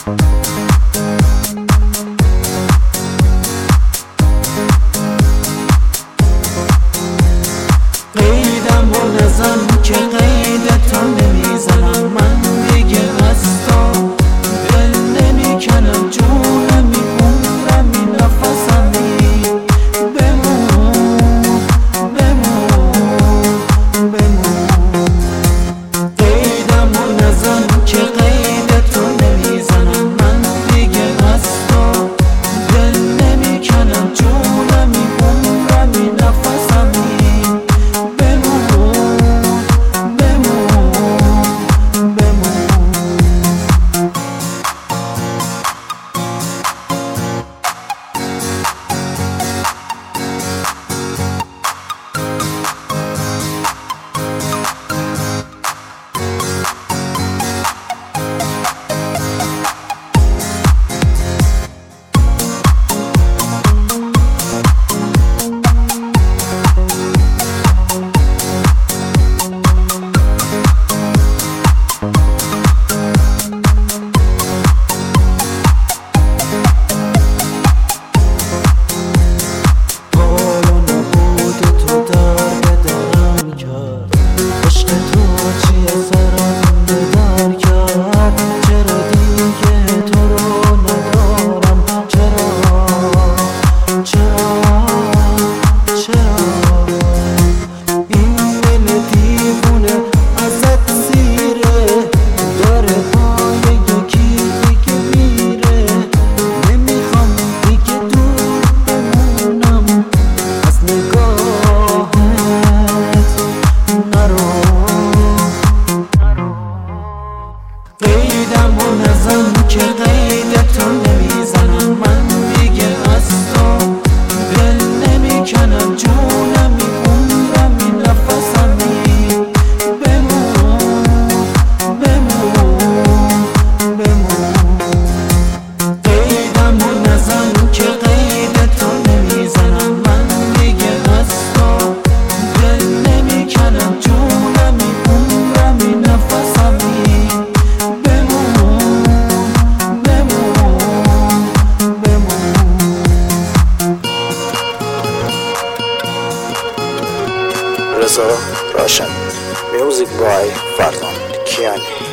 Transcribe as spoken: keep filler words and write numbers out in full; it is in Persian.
قیدم و نزن که قیدتو نمیزنم، من دیگه از تو دل نمیکنم، جونمی عمرمی نفسمی، بمون بمون بمون. قیدم و نزن که قیدتو نمیزنم، من دیگه از تو دل نمیکنم، جونمی عمرمی نفسمی. قیدم و نزن که قیدتو نمیزنم، من دیگه از تو دل نمیکنم، جونمی عمرمی نفسمی، بمون بمون بمون. قیدم و نزن که قیدتو نمیزنم، من دیگه از تو دل نمیکنم، جونمی عمرمی نفسمی. رضا راشن، میوزیک بای فرزان کیانی.